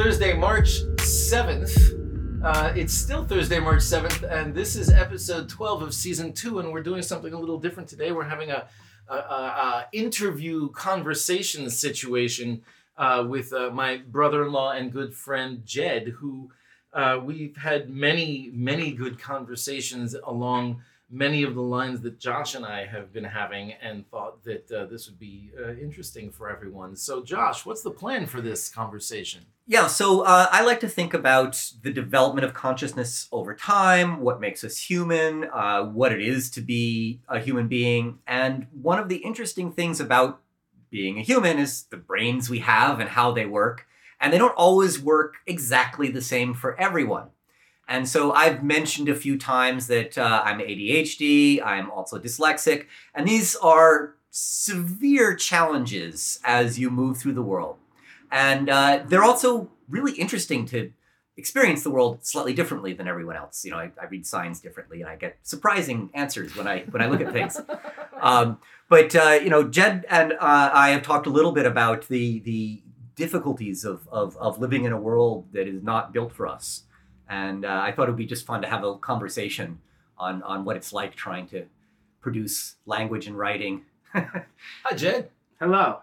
Thursday, March 7th. It's still Thursday, March 7th, and this is episode 12 of season 2, and we're doing something a little different today. We're having a interview conversation situation with my brother-in-law and good friend Jed, who we've had many good conversations along many of the lines that Josh and I have been having, and thought that this would be interesting for everyone. So Josh, what's the plan for this conversation? Yeah, so I like to think about the development of consciousness over time, what makes us human, what it is to be a human being. And one of the interesting things about being a human is the brains we have and how they work. And they don't always work exactly the same for everyone. And so I've mentioned a few times that I'm ADHD, I'm also dyslexic, and these are severe challenges as you move through the world. And they're also really interesting to experience the world slightly differently than everyone else. You know, I read signs differently, and I get surprising answers when I look at things. But you know, Jed and I have talked a little bit about the difficulties of living in a world that is not built for us. And I thought it would be just fun to have a conversation on what it's like trying to produce language and writing. Hi, Jed. Hello.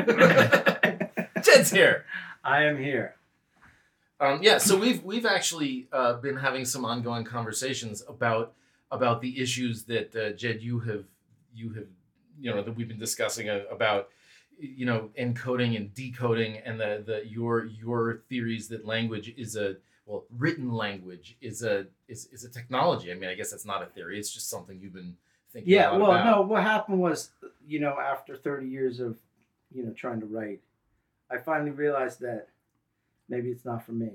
Jed's here. I am here. Yeah, so we've actually been having some ongoing conversations about the issues that Jed you have that we've been discussing about encoding and decoding, and your theories that language is written language is a technology. I mean, I guess that's not a theory. It's just something you've been thinking about. Yeah, well, no, what happened was, after 30 years of, trying to write, I finally realized that maybe it's not for me.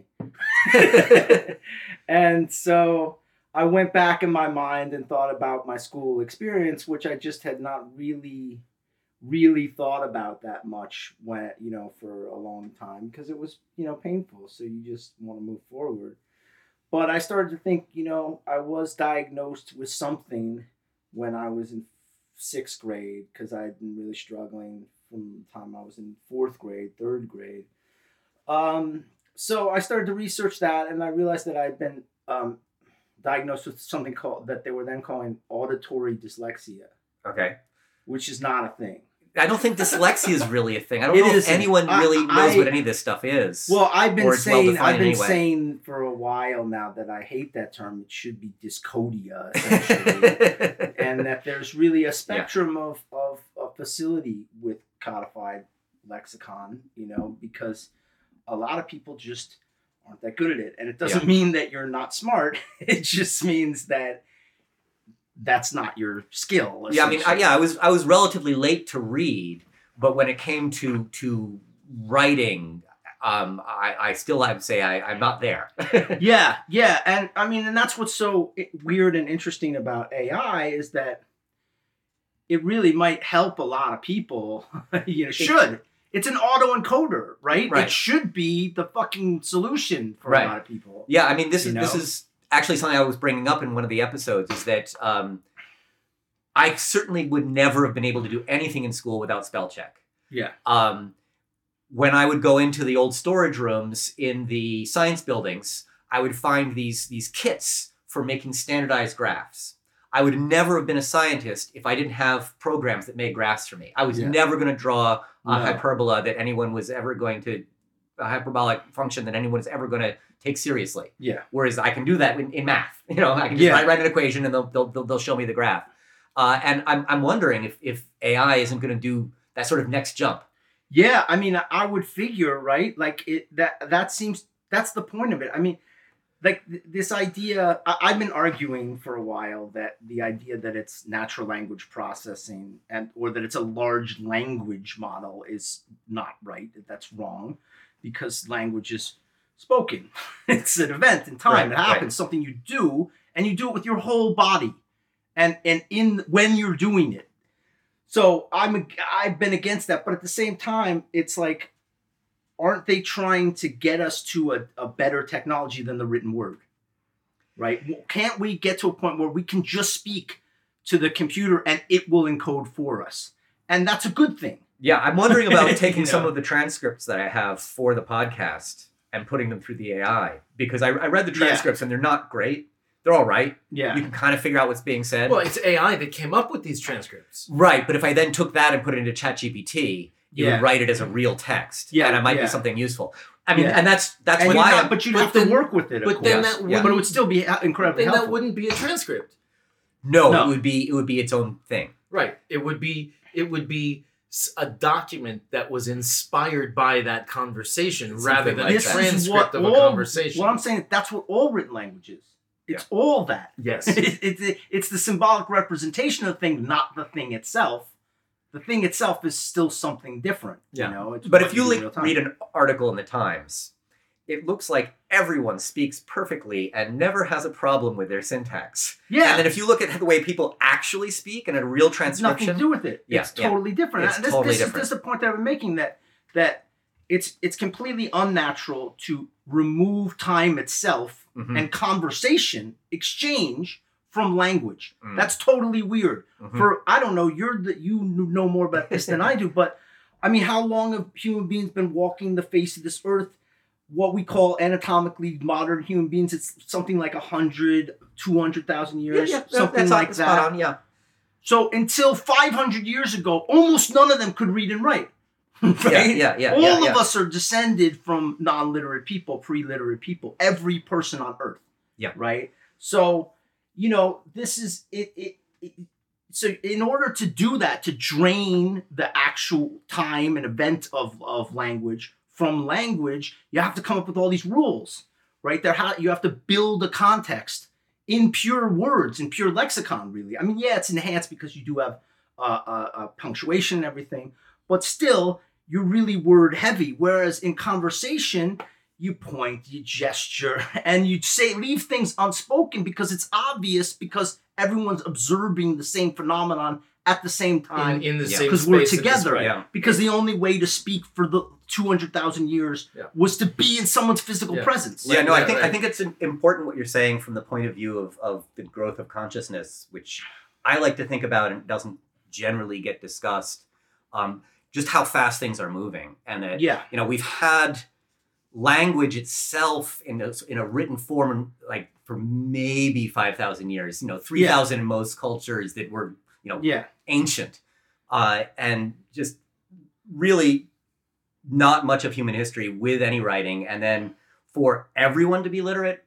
And so I went back in my mind and thought about my school experience, which I just had not really thought about that much when, for a long time, because it was, painful. So you just want to move forward. But I started to think, I was diagnosed with something when I was in 6th grade, because I had been really struggling from the time I was in 4th grade, 3rd grade. So I started to research that, and I realized that I'd been diagnosed with something that they were then calling auditory dyslexia. Okay. Which is not a thing. I don't think dyslexia is really a thing. I don't know if anyone really knows what any of this stuff is. Well, I've been saying for a while now that I hate that term. It should be dyscodia, essentially. And that there's really a spectrum of facility with codified lexicon, because a lot of people just aren't that good at it. And it doesn't mean that you're not smart. It just means that that's not your skill. Yeah, I mean, I was relatively late to read, but when it came to writing, I still have to say I'm not there. Yeah, and I mean, and that's what's so weird and interesting about AI is that it really might help a lot of people. It's an autoencoder, right? It should be the fucking solution for a lot of people. Yeah, I mean, this is actually something I was bringing up in one of the episodes, is that I certainly would never have been able to do anything in school without spell check. Yeah. When I would go into the old storage rooms in the science buildings, I would find these kits for making standardized graphs. I would never have been a scientist if I didn't have programs that made graphs for me. I was never going to draw a hyperbola that anyone was ever going to, a hyperbolic function that anyone is ever going to take seriously. Yeah. Whereas I can do that in math. I can just write an equation and they'll show me the graph. And I'm wondering if AI isn't going to do that sort of next jump. Yeah, I mean, I would figure, right? Like that's the point of it. I mean, like this idea, I've been arguing for a while that the idea that it's natural language processing or that it's a large language model is not right. That's wrong, because language is spoken. It's an event in time. It happens, something you do, and you do it with your whole body, and when you're doing it. So I've been against that, but at the same time, it's like, aren't they trying to get us to a better technology than the written word? Right? Can't we get to a point where we can just speak to the computer and it will encode for us? And that's a good thing. Yeah, I'm wondering about taking some of the transcripts that I have for the podcast and putting them through the AI, because I read the transcripts and they're not great. They're all right. Yeah. You can kind of figure out what's being said. Well, it's AI that came up with these transcripts. Right, but if I then took that and put it into ChatGPT, you would write it as a real text, and it might be something useful. I mean, and that's and why. but you'd have to work with it. But then that but it would still be incredibly then helpful. that wouldn't be a transcript. No, it would be its own thing. Right. It would be a document that was inspired by that conversation rather than a transcript of a conversation. What I'm saying, that's what all written language is. It's all that. Yes. It's the symbolic representation of the thing, not the thing itself. The thing itself is still something different. Yeah. You know? But if you read an article in the Times, it looks like everyone speaks perfectly and never has a problem with their syntax. Yeah. And then if you look at the way people actually speak in a real transcription, nothing to do with it. It's totally different. It's totally different. This is the point that I'm making, that it's completely unnatural to remove time itself and conversation exchange from language. That's totally weird. For I don't know, you know more about this than I do, but I mean, how long have human beings been walking the face of this earth? What we call anatomically modern human beings, it's something like 100, 200,000 years, something like that. Spot on, So until 500 years ago, almost none of them could read and write. Right? All of us are descended from non-literate people, pre-literate people, every person on earth. Yeah. Right? So, you know, this is it. So in order to do that, to drain the actual time and event of language from language, you have to come up with all these rules, right? You have to build a context in pure words, in pure lexicon, really. I mean, yeah, it's enhanced because you do have punctuation and everything, but still, you're really word heavy. Whereas in conversation, you point, you gesture, and you leave things unspoken because it's obvious, because everyone's observing the same phenomenon at the same time in the same because we're space together. Because the only way to speak for the 200,000 years was to be in someone's physical presence. Yeah, no, I think it's important what you're saying from the point of view of the growth of consciousness, which I like to think about and doesn't generally get discussed. Just how fast things are moving, and that you know, we've had language itself in a written form like for maybe 5,000 years. You know, 3,000 in most cultures that were ancient, and just really not much of human history with any writing. And then for everyone to be literate,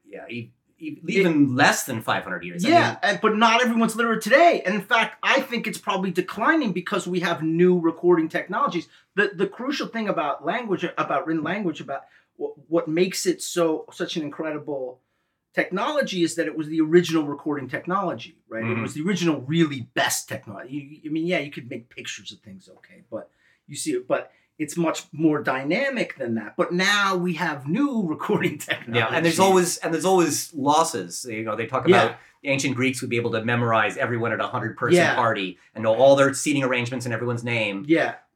even less than 500 years. But not everyone's literate today. And in fact, I think it's probably declining because we have new recording technologies. The crucial thing about language, about written language, about what makes it such an incredible technology is that it was the original recording technology, right? It was the original really best technology. I mean, you could make pictures of things, okay, but you see it, but it's much more dynamic than that. But now we have new recording technology. Yeah, and there's always losses. You know, they talk about the ancient Greeks would be able to memorize everyone at a 100-person party and know all their seating arrangements and everyone's name.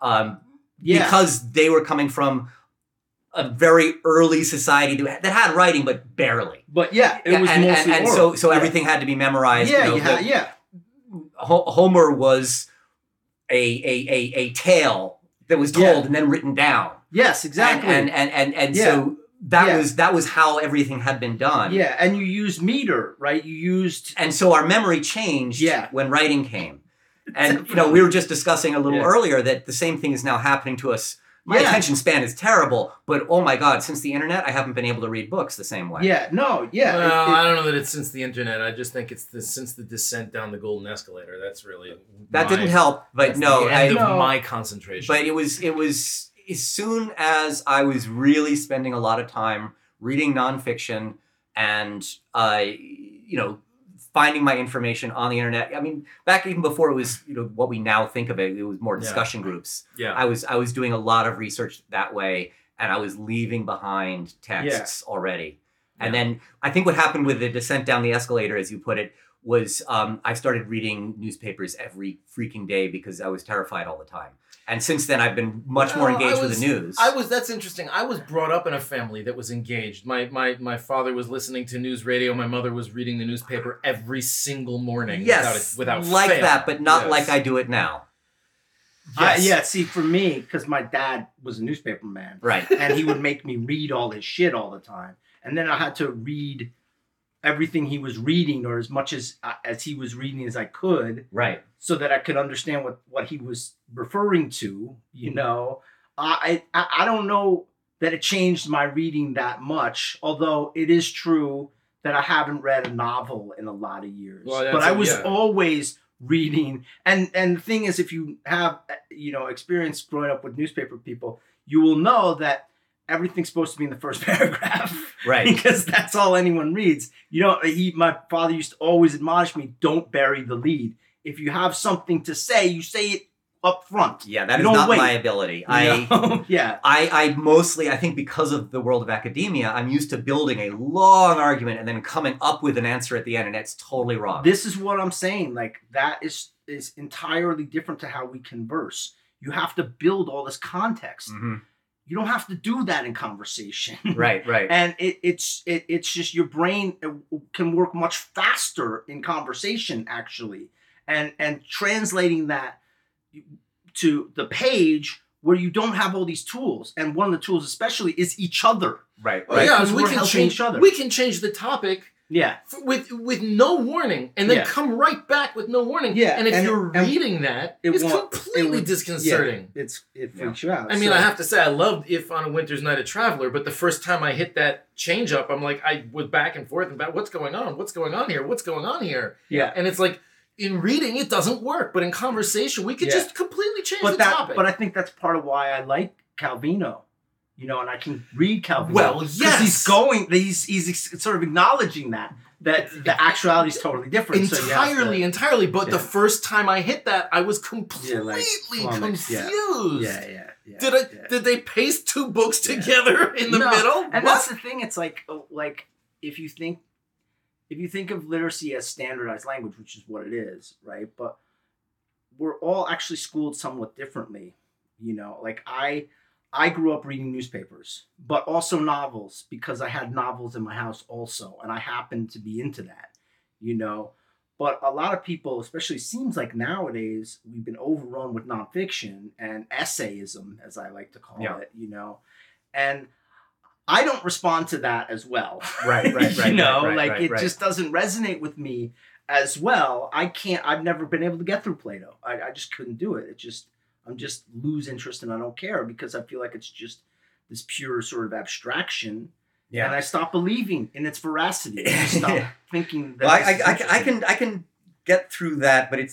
Because they were coming from a very early society that had writing, but barely. But it was mostly oral. So everything had to be memorized. Yeah. Homer was a tale that was told and then written down. Yes, exactly. And so that was how everything had been done. Yeah, and you used meter, right? And so our memory changed when writing came. And you know, we were just discussing a little earlier that the same thing is now happening to us. My attention span is terrible, but oh my God, since the internet, I haven't been able to read books the same way. Well, I don't know that it's since the internet. I just think it's since the descent down the golden escalator. That's really didn't help. But no, the end of my concentration. But it was as soon as I was really spending a lot of time reading nonfiction and finding my information on the internet. I mean, back even before it was, what we now think of it was more discussion groups. Yeah. I was doing a lot of research that way, and I was leaving behind texts already. And then I think what happened with the descent down the escalator, as you put it, was I started reading newspapers every freaking day because I was terrified all the time. And since then, I've been much more engaged with the news. That's interesting. I was brought up in a family that was engaged. My father was listening to news radio. My mother was reading the newspaper every single morning. Yes, without like fail. that, but not like I do it now. Yeah, see, for me, because my dad was a newspaper man. Right. And he would make me read all his shit all the time. And then I had to read everything he was reading, or as much as he was reading as I could. Right. So that I could understand what he was referring to, you know. I don't know that it changed my reading that much, although it is true that I haven't read a novel in a lot of years. Well, but I was always reading. And the thing is, if you have, you know, experience growing up with newspaper people, you will know that everything's supposed to be in the first paragraph. Right. Because that's all anyone reads. You know, my father used to always admonish me, don't bury the lead. If you have something to say, you say it up front. Yeah, that is not my ability. Yeah. I mostly, I think because of the world of academia, I'm used to building a long argument and then coming up with an answer at the end, and it's totally wrong. This is what I'm saying. Like, that is entirely different to how we converse. You have to build all this context. Mm-hmm. You don't have to do that in conversation. Right. And it's just your brain can work much faster in conversation, actually. And translating that to the page where you don't have all these tools. And one of the tools especially is each other. Right. Oh, yeah, Because we we're can helping change each other. We can change the topic Yeah. with no warning, and then come right back with no warning. Yeah, and if and- you're and reading that, it it's won't- completely it- disconcerting. Yeah, it freaks you out. I mean, So- I have to say, I loved If on a Winter's Night a Traveler, but the first time I hit that change up, I'm like, I was back and forth about what's going on here? What's going on here? Yeah. And it's like, in reading, it doesn't work, but in conversation, we could just completely change the topic. But I think that's part of why I like Calvino. You know, and I can read Calvino. Well, because yes. he's sort of acknowledging that the actuality is totally different. Entirely. But Yeah. the first time I hit that, I was completely flummoxed, confused. Yeah. Did they paste two books together in the middle? And What? that's the thing. It's like if you think of literacy as standardized language, which is what it is, right? But we're all actually schooled somewhat differently. You know, like I grew up reading newspapers, but also novels, because I had novels in my house also, and I happened to be into that, you know. But a lot of people, especially seems like nowadays, we've been overrun with nonfiction and essayism, as I like to call it, you know. And I don't respond to that as well. Right. You know, it just doesn't resonate with me as well. I've never been able to get through Plato. I just couldn't do it. I'm just lose interest and I don't care, because I feel like it's just this pure sort of abstraction. Yeah. And I stop believing in its veracity. I stop thinking that. Well, I can get through that, but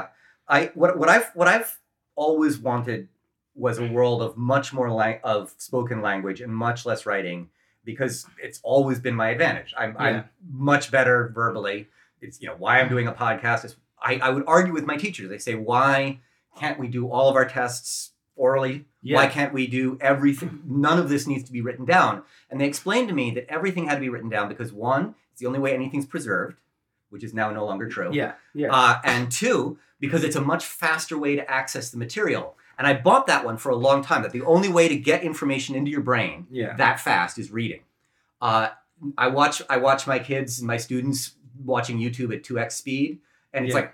what I've always wanted was a world of much more of spoken language and much less writing, because it's always been my advantage. I'm much better verbally. It's, you know, why I'm doing a podcast is I would argue with my teachers. They say, why can't we do all of our tests orally? Yeah. Why can't we do everything? None of this needs to be written down. And they explained to me that everything had to be written down because, one, it's the only way anything's preserved, which is now no longer true. Yeah. And two, because it's a much faster way to access the material. And I bought that one for a long time, that the only way to get information into your brain that fast is reading. I watch my kids and my students watching YouTube at 2x speed, and it's like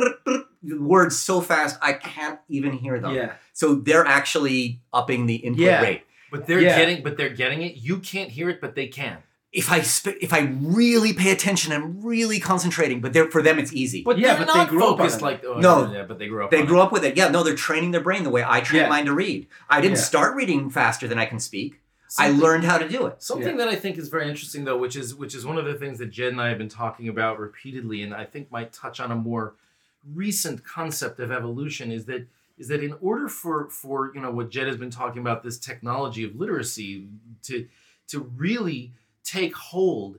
words so fast I can't even hear them. Yeah. So they're actually upping the input rate. But they're getting it. You can't hear it, but they can. If I really pay attention, I'm really concentrating. But for them, it's easy. But they're not focused like but they grew up. They grew up with it. Yeah, no, they're training their brain the way I train mine to read. I didn't start reading faster than I can speak. I learned how to do it. Something that I think is very interesting, though, which is one of the things that Jed and I have been talking about repeatedly, and I think might touch on a more recent concept of evolution, is that in order for you know what Jed has been talking about, this technology of literacy to really take hold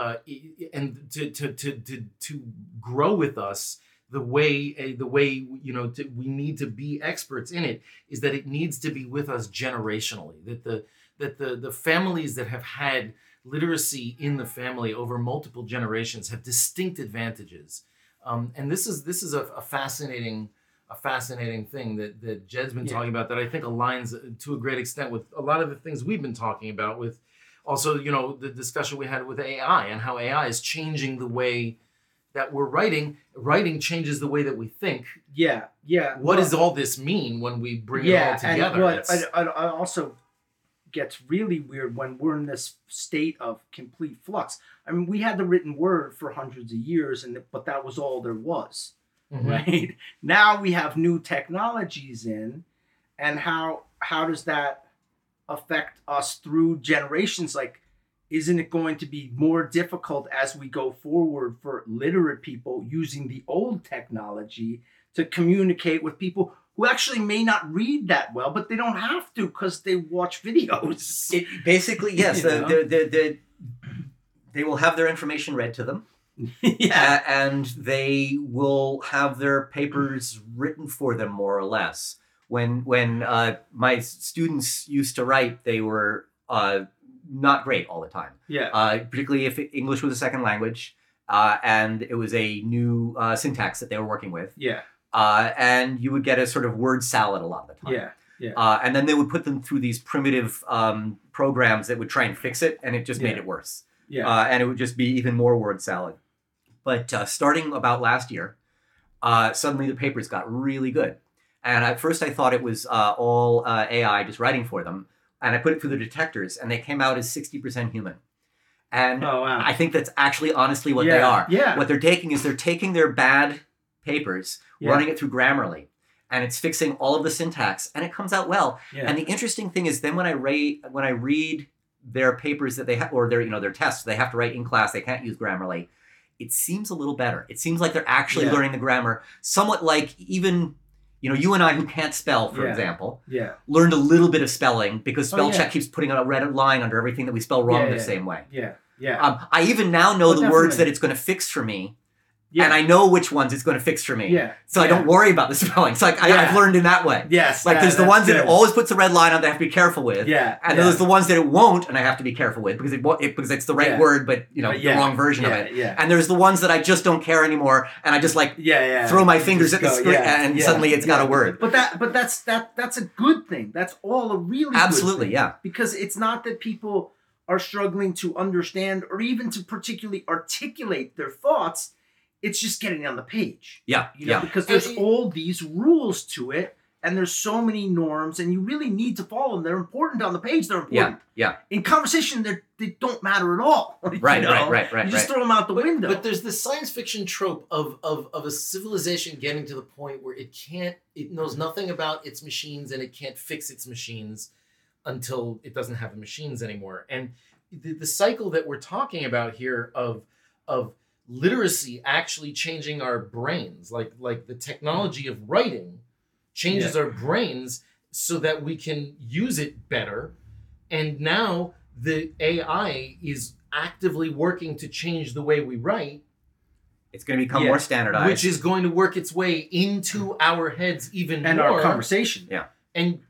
and to grow with us the way you know we need to be experts in it, is that it needs to be with us generationally. That the families that have had literacy in the family over multiple generations have distinct advantages, and this is a fascinating thing that Jed's been talking about, that I think aligns to a great extent with a lot of the things we've been talking about, with also, you know, the discussion we had with AI and how AI is changing the way that we're writing changes the way that we think. Yeah. What does all this mean when we bring it all together? And I also gets really weird when we're in this state of complete flux. I mean, we had the written word for hundreds of years, but that was all there was, right? Now we have new technologies in, and how does that affect us through generations? Like, isn't it going to be more difficult as we go forward for literate people using the old technology to communicate with people who actually may not read that well, but they don't have to because they watch videos? Basically, yes. They will have their information read to them. Yeah. And they will have their papers written for them, more or less. When my students used to write, they were not great all the time. Yeah. Particularly if English was a second language, and it was a new syntax that they were working with. Yeah. And you would get a sort of word salad a lot of the time. Yeah. And then they would put them through these primitive programs that would try and fix it, and it just made it worse. Yeah. And it would just be even more word salad. But starting about last year, suddenly the papers got really good. And at first I thought it was all AI just writing for them. And I put it through the detectors, and they came out as 60% human. And I think that's actually honestly what they are. Yeah. What they're taking their bad papers, running it through Grammarly, and it's fixing all of the syntax, and it comes out well. Yeah. And the interesting thing is then when I read their papers that they have, or their tests they have to write in class, they can't use Grammarly, it seems a little better. It seems like they're actually learning the grammar, somewhat like even you and I who can't spell, for example, learned a little bit of spelling because spell check keeps putting a red line under everything that we spell wrong the same way. Yeah. I even now know the words that it's going to fix for me. Yeah. And I know which ones it's going to fix for me. Yeah. So I don't worry about the spelling. It's like I've learned in that way. Yes. Like there's the ones that it always puts a red line on that I have to be careful with. Yeah. And there's the ones that it won't and I have to be careful with because because it's the right word, but the wrong version of it. Yeah. And there's the ones that I just don't care anymore and I just throw my fingers at the screen and suddenly it's got a word. But that's a good thing. That's all a really absolutely good thing. Yeah. Because it's not that people are struggling to understand or even to particularly articulate their thoughts. It's just getting on the page. Yeah. Because there's all these rules to it, and there's so many norms, and you really need to follow them. They're important on the page. They're important. Yeah. In conversation, they don't matter at all. Right. You just throw them out the window. But there's this science fiction trope of a civilization getting to the point where it knows nothing about its machines, and it can't fix its machines until it doesn't have the machines anymore. And the cycle that we're talking about here of literacy actually changing our brains, like the technology of writing changes our brains so that we can use it better. And now the AI is actively working to change the way we write. It's going to become more standardized. Which is going to work its way into our heads even and more. And our conversation. Yeah. And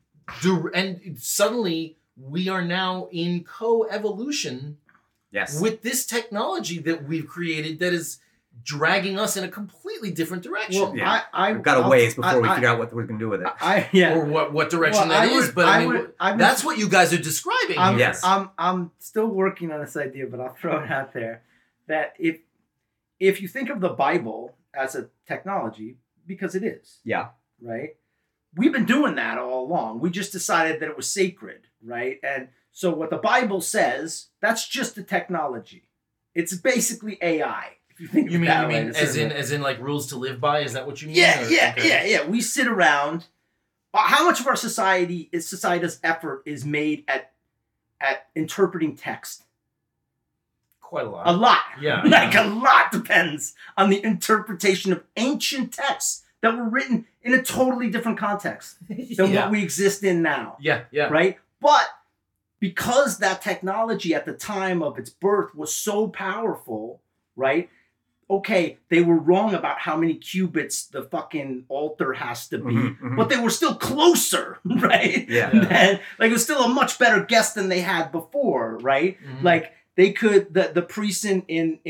suddenly we are now in co-evolution with this technology that we've created that is dragging us in a completely different direction. Well, we've got a ways before we figure out what we're going to do with it. Or what direction that is. But that's what you guys are describing. I'm still working on this idea, but I'll throw it out there that if you think of the Bible as a technology, because it is. Yeah. Right? We've been doing that all along. We just decided that it was sacred, right? And so what the Bible says, that's just a technology. It's basically AI. If you think you mean as in like rules to live by? Is that what you mean? Yeah. We sit around. How much of our society's effort is made at interpreting text? Quite a lot. A lot. Yeah. A lot depends on the interpretation of ancient texts that were written in a totally different context than what we exist in now. Yeah. Right? But because that technology at the time of its birth was so powerful, right? Okay, they were wrong about how many cubits the fucking altar has to be, but they were still closer, right? Yeah. And, it was still a much better guess than they had before, right? Mm-hmm. Like they could, the priests in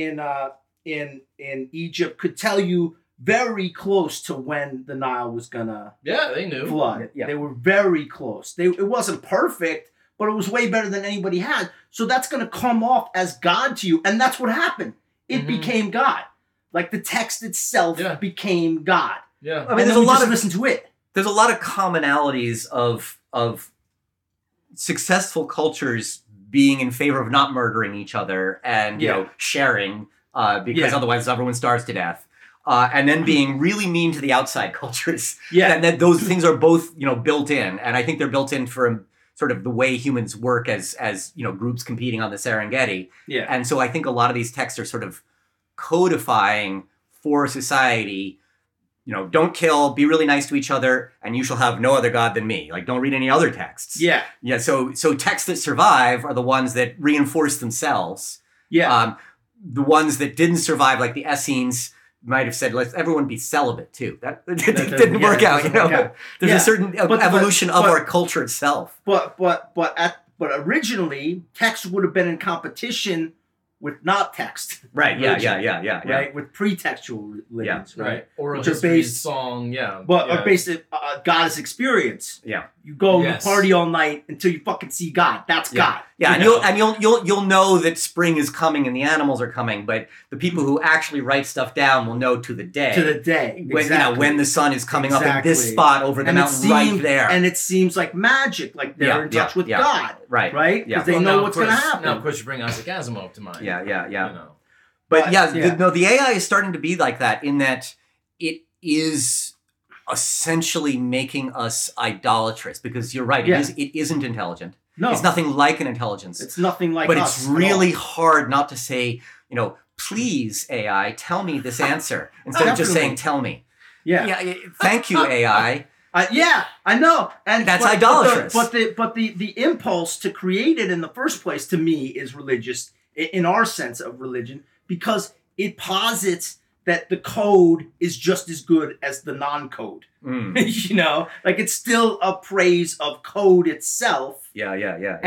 Egypt could tell you very close to when the Nile was gonna they knew flood. Yeah. They were very close. It wasn't perfect, but it was way better than anybody had. So that's gonna come off as God to you, and that's what happened. It became God. Like the text itself Yeah. became God. Yeah. I mean, And there's then a we lot just of listen to it. there's a lot of commonalities of successful cultures being in favor of not murdering each other and you Yeah. know sharing because Yeah. otherwise everyone starves to death. And then being really mean to the outside cultures. Yeah. And that those things are both, you know, built in. And I think they're built in for sort of the way humans work as you know, groups competing on the Serengeti. Yeah. And so I think a lot of these texts are sort of codifying for society, you know, don't kill, be really nice to each other, and you shall have no other God than me. Like, don't read any other texts. Yeah. Yeah, so texts that survive are the ones that reinforce themselves. Yeah. The ones that didn't survive, like the Essenes, might have said, let's everyone be celibate too. That didn't work out, you know. work out. There's Yeah. a certain evolution of but- our culture itself. But originally, text would have been in competition with not text. Right, yeah, religion, right? With pretextual religions, right? Right. Oral Which are history, based- song, yeah. But yeah. are based on God's experience. Yeah. You go Yes. you party all night until you fucking see God. That's God. Yeah, you and know? you'll know that spring is coming and the animals are coming, but the people who actually write stuff down will know to the day. to the day. when you know when the sun is coming up in this Exactly. spot over the And it mountain right seemed- there. And it seems like magic, like they're Yeah, in touch with yeah. God, right. right? Yeah. Because they Well, know now, what's of going to course- happen. Now, of course, you bring Isaac Asimov to mind. Yeah. You know. But But, yeah, yeah. the AI is starting to be like that in that it is essentially making us idolatrous because you're right, Yeah. it isn't intelligent. No, It's nothing like an intelligence. it's nothing like but us it's at all. really hard not to say, you know, please AI, tell me this answer instead of just saying tell me. Yeah. Thank you AI. Yeah, I know, and That's idolatrous. But the impulse to create it in the first place, to me, is religious in our sense of religion, because it posits that the code is just as good as the non-code. Mm. You know, like it's still a praise of code itself, Yeah.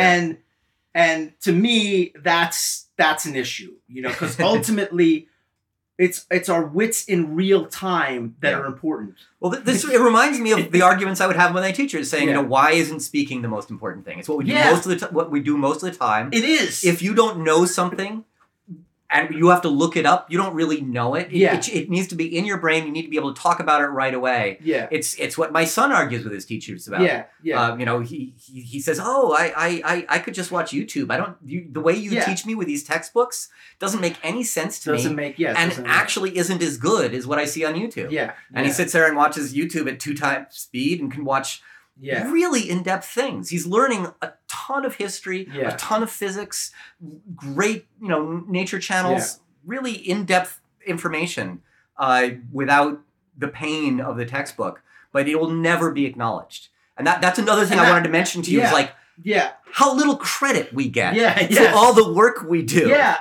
and to me, that's an issue. You know, because ultimately, it's our wits in real time that Yeah. are important. Well, it reminds me of the arguments I would have with my teachers saying, you Yeah. know, why isn't speaking the most important thing? It's what we do Yeah. what we do most of the time. It is. If you don't know something and you have to look it up, you don't really know it. It needs to be in your brain. You need to be able to talk about it right away. Yeah. It's what my son argues with his teachers about. Yeah. You know, he says, "Oh, I could just watch YouTube. The way you Yeah. teach me with these textbooks doesn't make any sense to Doesn't me, make yeah. and doesn't actually isn't as good as what I see on YouTube." yeah. And he sits there and watches YouTube at 2 times speed and can watch really in-depth things. He's learning a ton of history, Yeah. a ton of physics, great, you know, nature channels, really in-depth information without the pain of the textbook. But it will never be acknowledged. And that's another thing I wanted to mention to you is like Yeah. how little credit we get Yeah. for all the work we do. Yeah.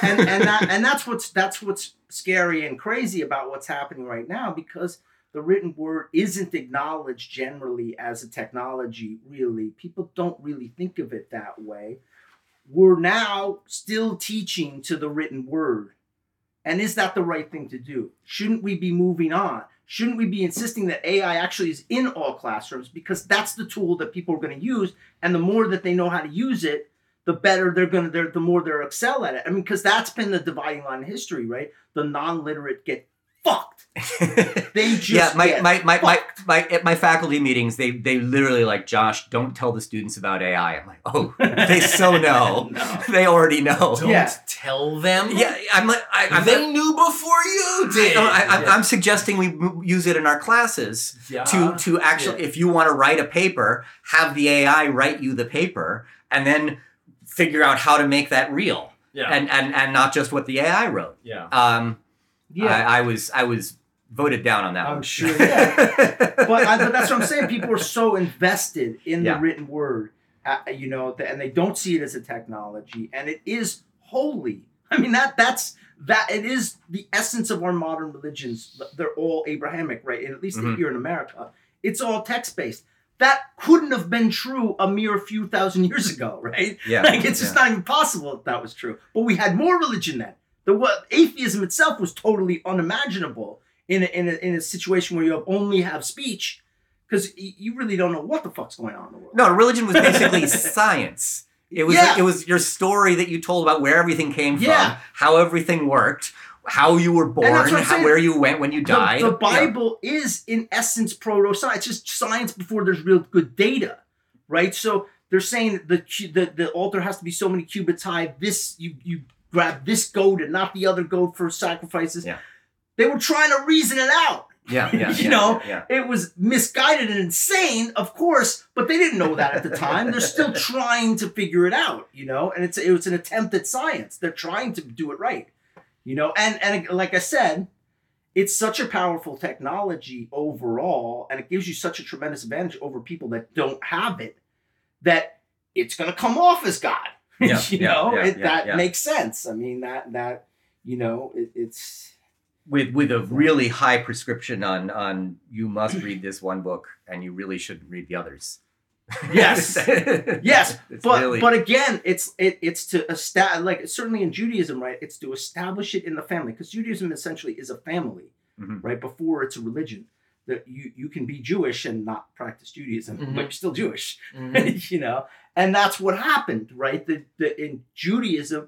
And that's what's scary and crazy about what's happening right now, because the written word isn't acknowledged generally as a technology, really. People don't really think of it that way. We're now still teaching to the written word. And is that the right thing to do? Shouldn't we be moving on? Shouldn't we be insisting that AI actually is in all classrooms, because that's the tool that people are going to use, and the more that they know how to use it, the better the more they'll excel at it. I mean, because that's been the dividing line in history, right? The non-literate get fucked. They just at my faculty meetings, they literally like, Josh, don't tell the students about AI. I'm like, oh, they so know. No. They already know. Don't tell them. Yeah, I'm like, They knew before you did. I'm suggesting we use it in our classes to actually, if you want to write a paper, have the AI write you the paper, and then figure out how to make that real. Yeah. And not just what the AI wrote. Yeah. I was voted down on that one. I'm sure. Yeah. but that's what I'm saying. People are so invested in the written word, you know, and they don't see it as a technology, and it is holy. I mean, that's it is the essence of our modern religions. They're all Abrahamic, right? And at least here in America, it's all text-based. That couldn't have been true a mere few thousand years ago, right? Yeah. Like, it's just not even possible that was true. But we had more religion then. Atheism itself was totally unimaginable in a situation where you only have speech, because you really don't know what the fuck's going on in the world. No, religion was basically science. It was your story that you told about where everything came from, how everything worked, how you were born, that's what I'm saying. where you went when you died. The Bible is, in essence, proto-science. It's just science before there's real good data, right? So they're saying the altar has to be so many cubits high. This you grab this goat and not the other goat for sacrifices. Yeah. They were trying to reason it out. It was misguided and insane, of course, but they didn't know that at the time. They're still trying to figure it out, and it was an attempt at science. They're trying to do it right, and like I said, it's such a powerful technology overall, and it gives you such a tremendous advantage over people that don't have it, that it's going to come off as God. That makes sense. I mean, it's... With a really high prescription on you must read this one book and you really shouldn't read the others. Yes, yes, but again, it's to establish, like certainly in Judaism, right? It's to establish it in the family, because Judaism essentially is a family, right? Before it's a religion. That you can be Jewish and not practice Judaism, but you're still Jewish, and that's what happened, right? In Judaism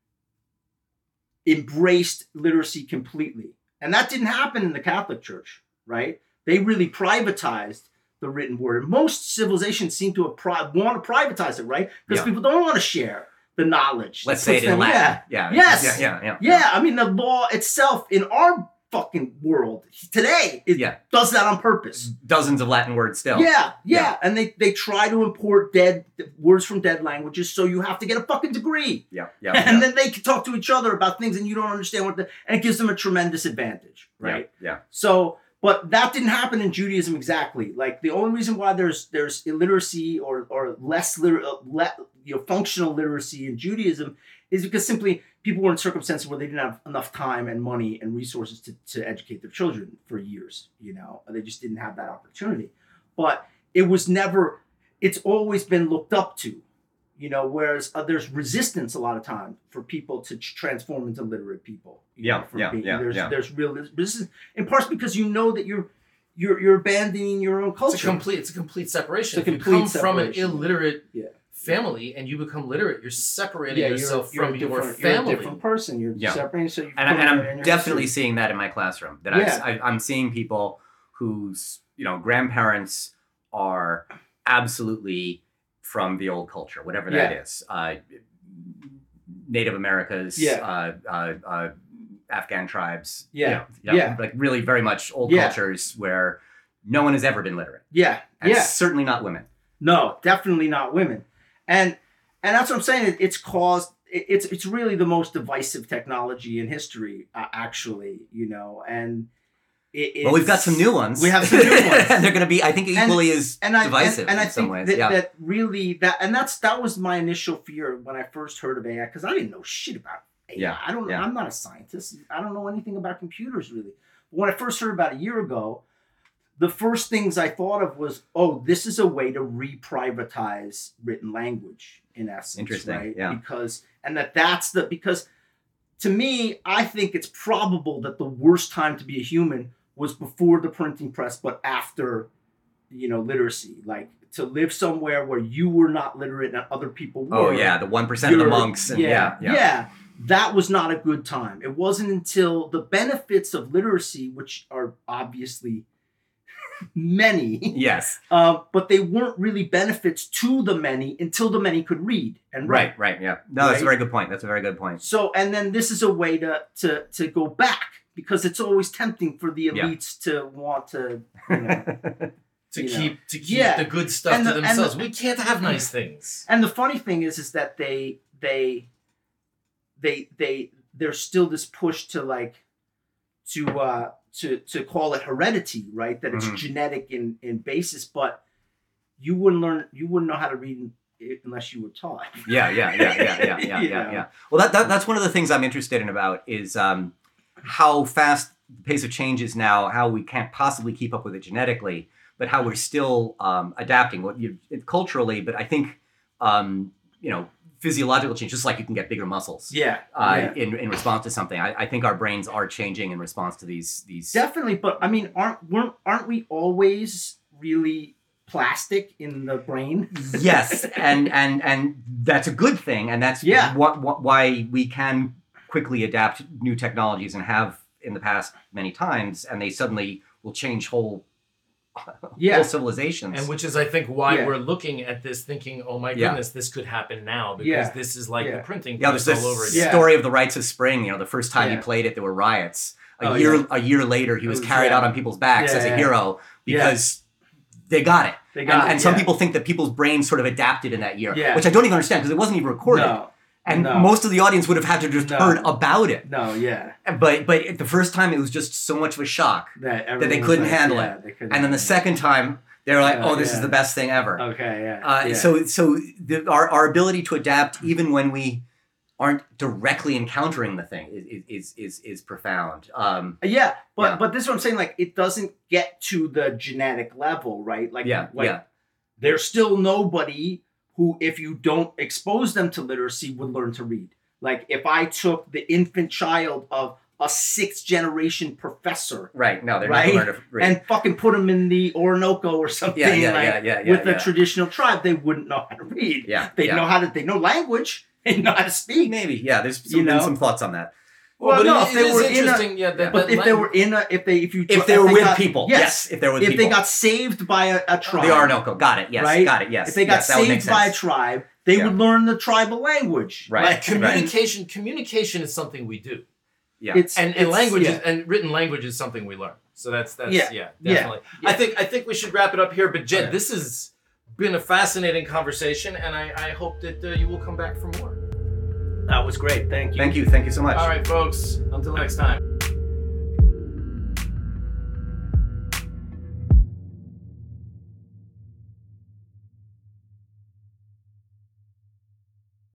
embraced literacy completely. And that didn't happen in the Catholic Church, right? They really privatized the written word. Most civilizations seem to want to privatize it, right? Because people don't want to share the knowledge. Let's say it in Latin. Yeah. I mean, the law itself in our fucking world today does that on purpose. Dozens of Latin words still. Yeah. And they try to import dead words from dead languages, so you have to get a fucking degree. And then they can talk to each other about things and you don't understand and it gives them a tremendous advantage, right? Yeah. So, but that didn't happen in Judaism exactly. Like the only reason why there's illiteracy or less functional literacy in Judaism is because simply people were in circumstances where they didn't have enough time and money and resources to educate their children for years, They just didn't have that opportunity. But it's always been looked up to, whereas there's resistance a lot of time for people to transform into literate people. There's real resistance, in part because that you're abandoning your own culture. It's a complete separation. If you come from an illiterate family and you become literate, you're separating yourself from your family. You're a different person. You're separating. So and I'm definitely seeing that in my classroom. That I'm seeing people whose grandparents are absolutely from the old culture, whatever that is. Native Americas, Afghan tribes. Like really very much old cultures where no one has ever been literate. And certainly not women. No, definitely not women. And that's what I'm saying. It's really the most divisive technology in history, actually, and well, we've got some new ones. We have some new ones, and they're going to be, I think, equally as divisive in some ways. That was my initial fear when I first heard of AI, because I didn't know shit about AI. I'm not a scientist. I don't know anything about computers really. But when I first heard about it a year ago, the first things I thought of was, this is a way to re-privatize written language, in essence. Interesting, right? yeah. Because to me, I think it's probable that the worst time to be a human was before the printing press, but after, literacy. Like, to live somewhere where you were not literate and other people were. Oh, yeah, the 1% of the monks. And that was not a good time. It wasn't until the benefits of literacy, which are obviously many. Yes. But they weren't really benefits to the many until the many could read and write. Right, yeah. No, that's a very good point. So, and then this is a way to go back, because it's always tempting for the elites to want to, keep the good stuff to themselves. We can't have nice things. And the funny thing is that there's still this push to to call it heredity, right? That it's genetic in basis, but you wouldn't know how to read it unless you were taught. Yeah. Well, that's one of the things I'm interested in about is how fast the pace of change is now, how we can't possibly keep up with it genetically, but how we're still adapting culturally. But I think physiological change, just like you can get bigger muscles. In response to something, I think our brains are changing in response to these. Definitely, but I mean, aren't we always really plastic in the brain? Yes, and that's a good thing, and that's why we can quickly adapt new technologies and have in the past many times, and they suddenly will change whole civilizations. And which is, I think, why Yeah. we're looking at this thinking, oh my Yeah. goodness, this could happen now, because Yeah. this is like the printing Yeah, press there's this all over again. story of the Rites of Spring. You know, the first time he Yeah. played it, there were riots. Oh, A year later, he was carried out on people's backs as a hero because they got it. They got it, and some people think that people's brains sort of adapted in that year, Yeah. which I don't even understand because it wasn't even recorded. No. And No. most of the audience would have had to just heard about it. No, yeah. But the first time, it was just so much of a shock That they couldn't handle it. And then the second time, they were like, "Oh, this is the best thing ever." Okay, yeah. So our ability to adapt, even when we aren't directly encountering the thing, is profound. But this is what I'm saying. Like, it doesn't get to the genetic level, right? Like, there's still nobody who, if you don't expose them to literacy, would learn to read. Like, if I took the infant child of a sixth generation professor, right? No, they're right? not going to learn to read. And fucking put them in the Orinoco or something, with a traditional tribe, they wouldn't know how to read. They know language. They know how to speak. Maybe, yeah. There's been some thoughts on that. Well, no, if they were interesting, if they were in a, if they were with got, people, yes, if they were with if people, they got saved by a tribe, the Orinoco, got it, yes, right? got it, yes. If they got saved by a tribe, they would learn the tribal language, right? Like communication is something we do, and language and written language is something we learn. So that's definitely. Yeah. I think we should wrap it up here. But Jed, this has been a fascinating conversation, and I hope that you will come back for more. That was great. Thank you. Thank you so much. All right, folks. Until next time.